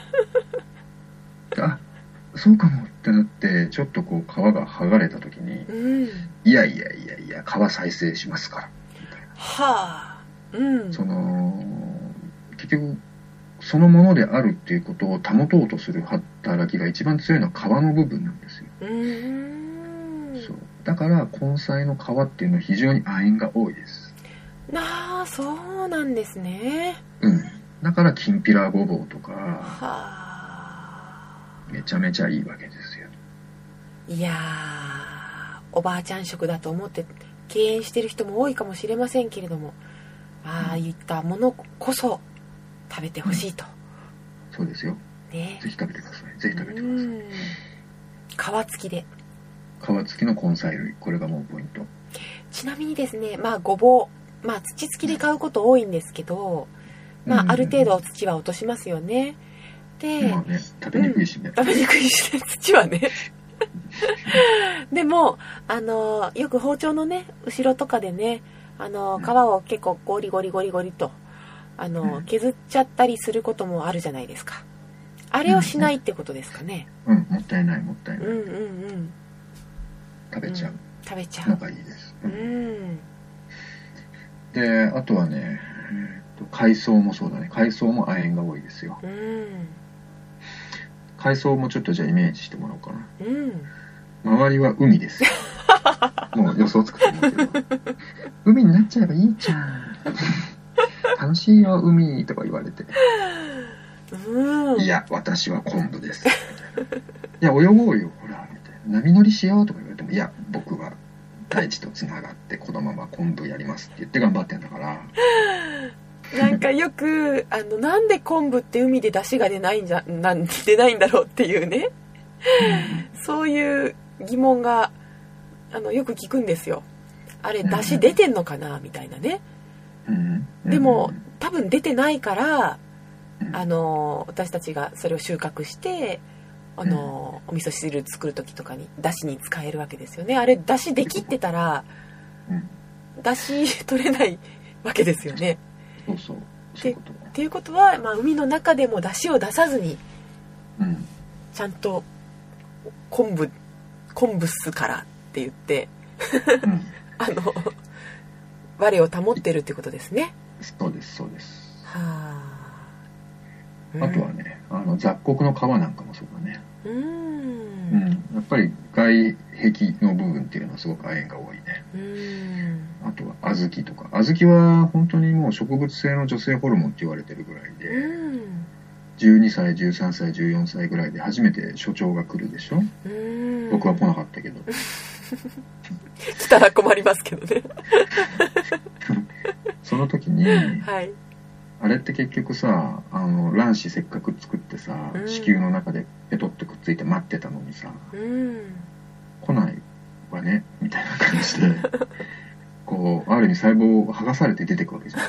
な。あ、そうかもってなって、ちょっとこう皮が剥がれた時に、いや皮再生しますからみたいな。その結局そのものであるっていうことを保とうとする働きが一番強いのは皮の部分なんですよ。そうだから根菜の皮っていうのは非常に亜鉛が多いです。 そうなんですね。 だからきんぴらごぼうとかめちゃめちゃいいわけですよ。 いやー、おばあちゃん食だと思って敬遠してる人も多いかもしれませんけれども、ああいったものこそ食べてほしいと。 そうですよ、ぜひ食べてください。ぜひ食べてください。 皮付きで。 皮付きの根菜類、これがもうポイント。 ちなみにですね、ごぼう、土付きで買うこと多いんですけど、ある程度土は落としますよね。で、 食べにくいしね。 食べにくいしね、土はね。でもよく包丁のね後ろとかでね皮を結構ゴリゴリと削っちゃったりすることもあるじゃないですか。あれをしないってことですかね。 もったいない食べちゃうのがいいです。で、あとはね、海藻もそうだね。海藻も亜鉛が多いですよ。海藻もちょっとじゃあイメージしてもらおうかな。周りは海ですよ。もう予想つくと思うけど。海になっちゃえばいいじゃん。楽しいよ、海とか言われて。いや、私は昆布です。みたいな。いや、泳ごうよ、ほら、みたいな。波乗りしようとか言われても、いや、僕は大地とつながってこのまま昆布やりますって言って頑張ってんだから。 なんかよくなんで昆布って海で出汁が出ないんだろうっていうね、そういう疑問がよく聞くんですよ。あれ出汁出てんのかなみたいなね。でも多分出てないから私たちがそれを収穫してお味噌汁作る時とかに出汁に使えるわけですよね。あれ出汁できってたら出汁取れないわけですよね。 そうっていうことは、海の中でも出汁を出さずに、ちゃんと昆布っすからって言って、我を保ってるってことですね。 そうです。あとはね、雑穀の皮なんかもそうだね。やっぱり外壁の部分っていうのはすごく亜鉛が多いね。あとは小豆とか。小豆は本当にもう植物性の女性ホルモンって言われてるぐらいで、 12歳13歳14歳ぐらいで初めて所長が来るでしょ。僕は来なかったけど来たら困りますけどねその時に、 はい、 あれって結局さ、卵子せっかく作ってさ、子宮の中でペトってくっついて待ってたのにさ、来ないわねみたいな感じでこうある意味細胞を剥がされて出てくわけじゃん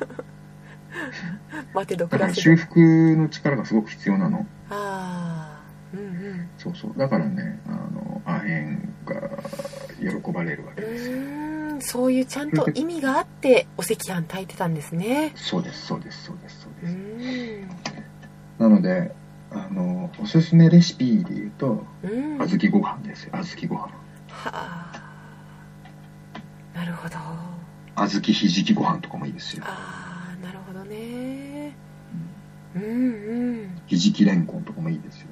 待てどだから修復の力がすごく必要なの。そうそう、だからね、アヘンが喜ばれるわけですよ。 そういうちゃんと意味があってお赤飯炊いてたんですね。 そうですそうですそうですそうです。なのでおすすめレシピで言うと、小豆ご飯ですよ。小豆ご飯。はあ、なるほど。 小豆ひじきご飯とかもいいですよ。 ああ、なるほどね。 ひじきれんこんとかもいいですよ。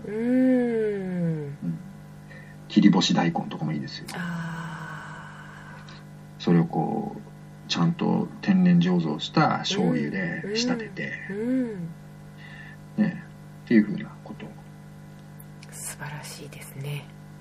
切り干し大根とかもいいですよ。それをこうちゃんと天然醸造した醤油で仕立てて、ね、っていうふうなこと。 素晴らしいですね。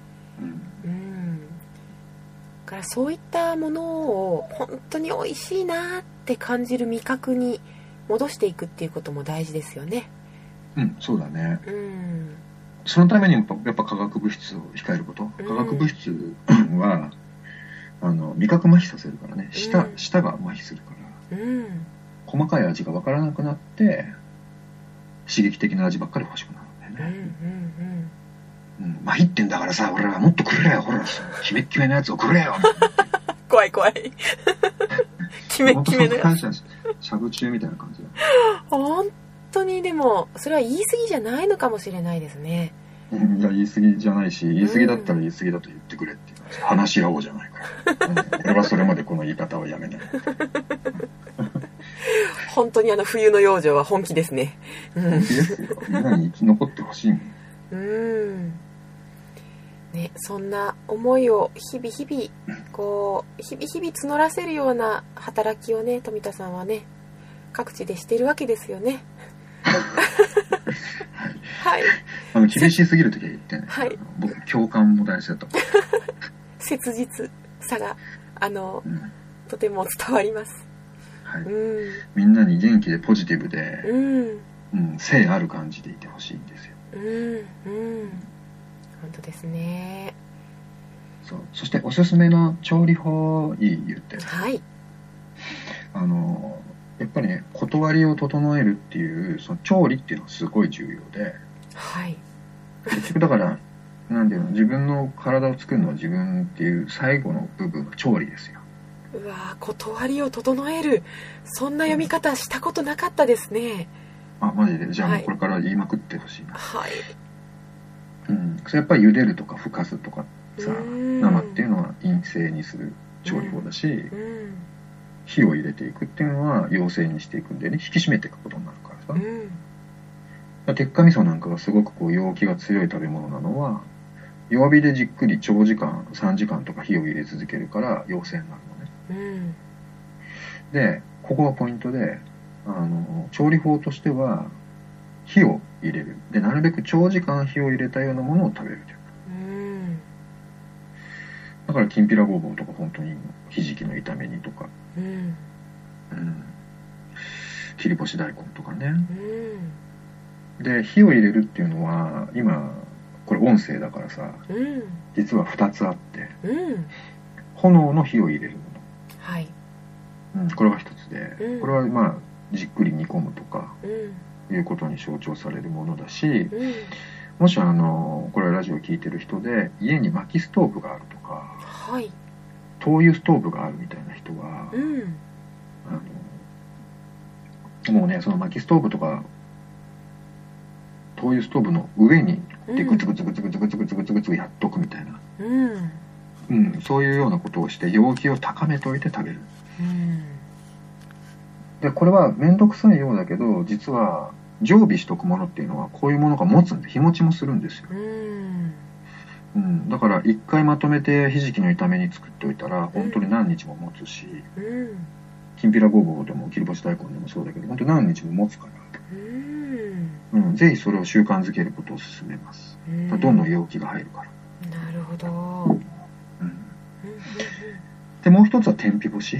だからそういったものを本当に美味しいなって感じる味覚に戻していくっていうことも大事ですよね。 そうだね。そのためにやっぱ化学物質を控えること。化学物質は味覚麻痺させるからね。舌が麻痺するから、細かい味が分からなくなって刺激的な味ばっかり欲しくなるんだよね。麻痺ってんだからさ、俺はもっとくれよ、ほらキメッキメのやつをくれよ怖い怖いキメッキメのやつ、 しゃぶ中みたいな感じだ。 本当に。でもそれは言い過ぎじゃないのかもしれないですね。 いや言い過ぎじゃないし、言い過ぎだったら言い過ぎだと言ってくれっていう話し合おうじゃないか俺はそれまでこの言い方はやめない本当に冬の養生は本気ですね。 本気ですよ。みんなに生き残ってほしいもん。 ね、そんな思いを日々こう日々募らせるような働きをね、富田さんはね各地でしてるわけですよね。はい。 厳しすぎる時は言ってね。 はい。 僕共感も大事だと思う。 切実さがとても伝わります。 はい。みんなに元気でポジティブで、性ある感じでいてほしいんですよ。 本当ですね。 そう。そしておすすめの調理法言って。 はい。 やっぱりね、断りを整えるっていうその調理っていうのはすごい重要で、 はい。 結局だからなんていうの、自分の体を作るのは自分っていう最後の部分は調理ですよ。 うわ、断りを整える、そんな読み方したことなかったですね。 マジで。じゃあもうこれから言いまくってほしいな。 はい。 それやっぱり茹でるとかふかすとかさ、生っていうのは陰性にする調理法だし、火を入れていくっていうのは陽性にしていくんでね、引き締めていくことになるからさ。鉄火味噌なんかがすごくこう陽気が強い食べ物なのは、弱火でじっくり長時間3時間とか火を入れ続けるから陽性になるのね。でここがポイントで、調理法としては火を入れる。でなるべく長時間火を入れたようなものを食べるという。だからきんぴらごぼうとか本当にひじきの炒め煮とか、切り干し大根とかね。で火を入れるっていうのは今これ音声だからさ、実は2つあって、炎の火を入れるもの、 はい、 これが一つで、これはまあじっくり煮込むとか、いうことに象徴されるものだし、もしこれはラジオ聞いてる人で家に薪ストーブがあるとか、 はい、 灯油ストーブがあるみたいな人は、もうねその薪ストーブとか灯油ストーブの上にでグツグツグツグツグツグツグツグツやっとくみたいな、そういうようなことをして陽気を高めておいて食べる。でこれは面倒くさいようだけど、実は常備しとくものっていうのはこういうものが持つんで日持ちもするんですよ。だから一回まとめてひじきの炒めに作っておいたら本当に何日も持つし、きんぴらごぼうでも切り干し大根でもそうだけど本当に何日も持つから、 ぜひそれを習慣づけることを勧めます。どんどん陽気が入るから。 なるほど。 でもう一つは天日干し。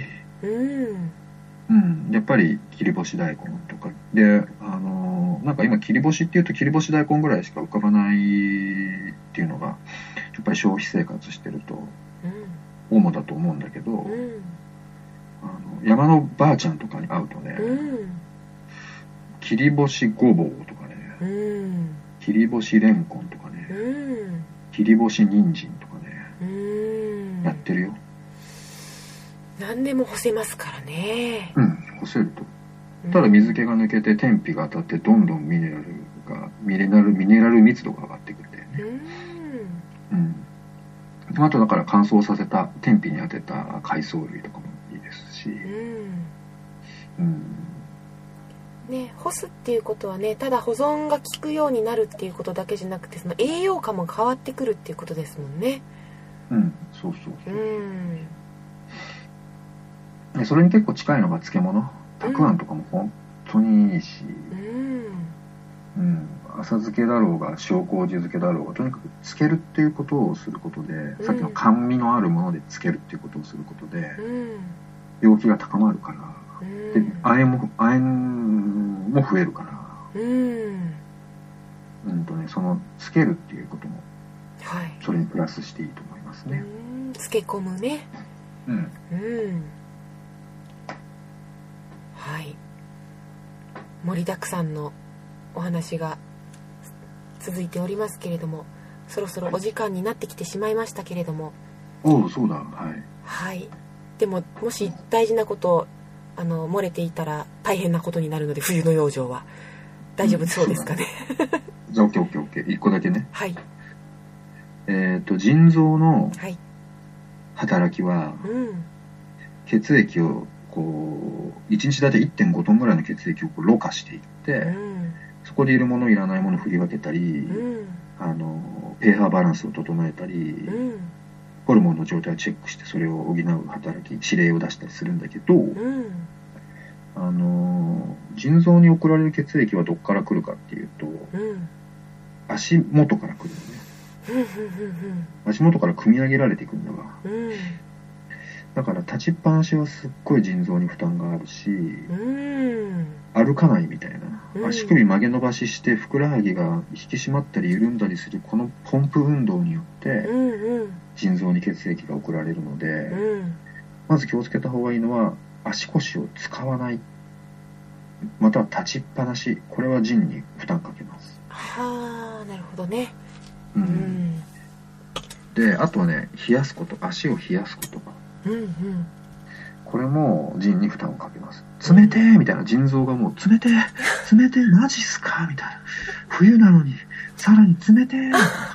やっぱり切り干し大根とかで、なんか今切り干しっていうと切り干し大根ぐらいしか浮かばないっていうのがやっぱり消費生活してると主だと思うんだけど、山のばあちゃんとかに会うとね、切り干しごぼうとかね、切り干しレンコンとかね、切り干し人参とかね、やってるよ。 何でも干せますからね。 干せると。ただ水気が抜けて天日が当たってどんどんミネラル密度が上がってくるんだよね。あとだから乾燥させた天日に当てた海藻類とかもいいですし。 ね、干すっていうことはね、ただ保存が効くようになるっていうことだけじゃなくて、その栄養価も変わってくるっていうことですもんね。 そう。それに結構近いのが漬物。たくあんとかも本当にいいし、浅漬けだろうが塩麹漬けだろうが、とにかく漬けるっていうことをすることで、さっきの甘味のあるもので漬けるっていうことをすることで、陽気が高まるから、で亜鉛も増えるから、その漬けるっていうことも、それにプラスしていいと思いますね。 漬け込むね。はい、盛りだくさんのお話が続いておりますけれども、そろそろお時間になってきてしまいましたけれども。 そうだ。 でももし大事なこと漏れていたら大変なことになるので、冬の養生は大丈夫そうですかね。 じゃあ OK。 1個だけね。腎臓の働きは、血液を1日だいたい 1.5 トンぐらいの血液をろ過していって、そこでいるものいらないものを振り分けたり、pH バランスを整えたり、ホルモンの状態をチェックしてそれを補う働き、指令を出したりするんだけど、腎臓に送られる血液はどこから来るかっていうと、足元から来るのね。足元から組み上げられていくんだわ。だから立ちっぱなしはすっごい腎臓に負担があるし、歩かないみたいな、足首曲げ伸ばししてふくらはぎが引き締まったり緩んだりするこのポンプ運動によって腎臓に血液が送られるので、まず気をつけた方がいいのは足腰を使わない、または立ちっぱなし。これは腎に負担かけます。 なるほどね。 で、あとはね、冷やすこと、足を冷やすことが、これも腎に負担をかけます。冷てーみたいな、腎臓がもう冷てーマジっすかみたいな、冬なのにさらに冷てー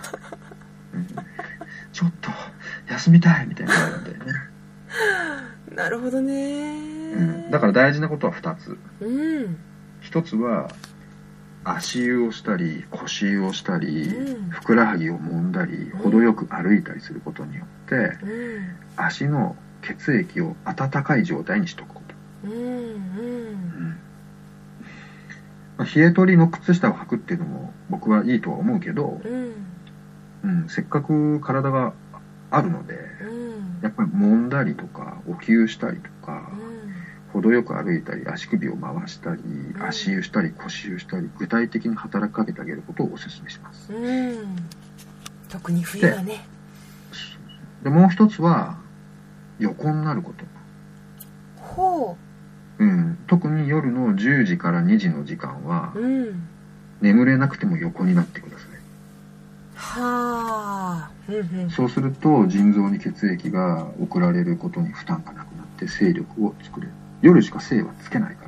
ちょっと休みたいみたいになるんだよね。 なるほどね。 だから大事なことは2つ。1つは足湯をしたり腰湯をしたり、ふくらはぎを揉んだり、程よく歩いたりすることによって、足の血液を温かい状態にしとくこと。冷え取りの靴下を履くっていうのも僕はいいとは思うけど、せっかく体があるので、やっぱり揉んだりとかお灸したりとか、程よく歩いたり足首を回したり、足湯したり腰湯したり、具体的に働きかけてあげることをお勧めします。 特に冬はね。 でもう一つは横になること。特に夜の10時から2時の時間は、眠れなくても横になってください。そうすると腎臓に血液が送られることに負担がなくなって精力を作れる。夜しか精はつけないから、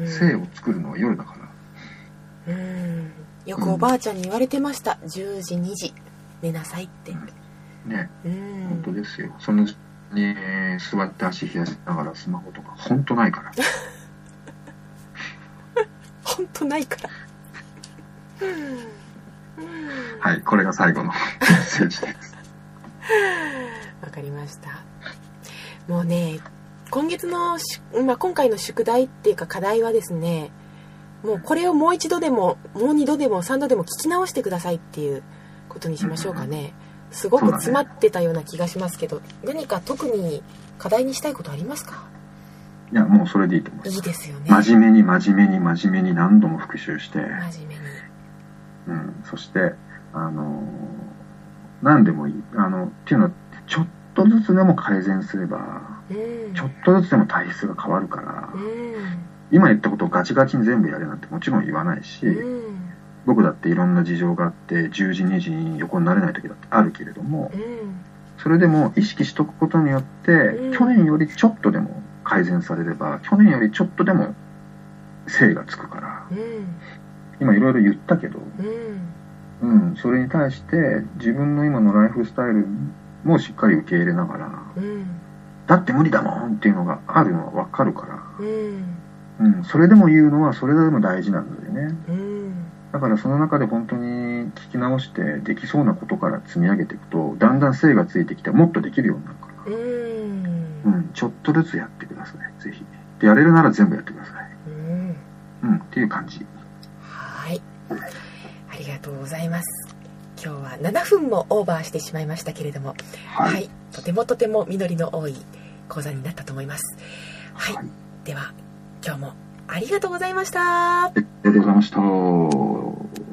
精を作るのは夜だから。 よくおばあちゃんに言われてました。10時2時寝なさいってね。本当ですよ。その時に座って足冷やしながらスマホとか本当ないから本当ないからはい、これが最後のメッセージです。 わかりました。もうね、今回の宿題っていうか課題はですね、 もうこれをもう一度でももう二度でも三度でも聞き直してくださいっていうことにしましょうかね。すごく詰まってたような気がしますけど、何か特に課題にしたいことありますか？ いや、もうそれでいいと思います。 いいですよね。 真面目に真面目に真面目に何度も復習して、 真面目に、 そして何でもいいっていうのは、ちょっとずつでも改善すれば、ちょっとずつでも体質が変わるから、今言ったことをガチガチに全部やれなんてもちろん言わないし、僕だっていろんな事情があって10時2時に横になれない時だってあるけれども、それでも意識しとくことによって、去年よりちょっとでも改善されれば、去年よりちょっとでも精がつくから、今いろいろ言ったけど、それに対して自分の今のライフスタイルもしっかり受け入れながら、だって無理だもんっていうのがあるのは分かるから、それでも言うのはそれでも大事なんだよね。だからその中で本当に聞き直してできそうなことから積み上げていくと、だんだん精がついてきてもっとできるようになるから、ちょっとずつやってください、ぜひ。で、やれるなら全部やってください。っていう感じ。 はい、ありがとうございます。今日は7分もオーバーしてしまいましたけれども、はい、とてもとても実りの多い講座になったと思います。はい、では今日もありがとうございました。 ありがとうございました。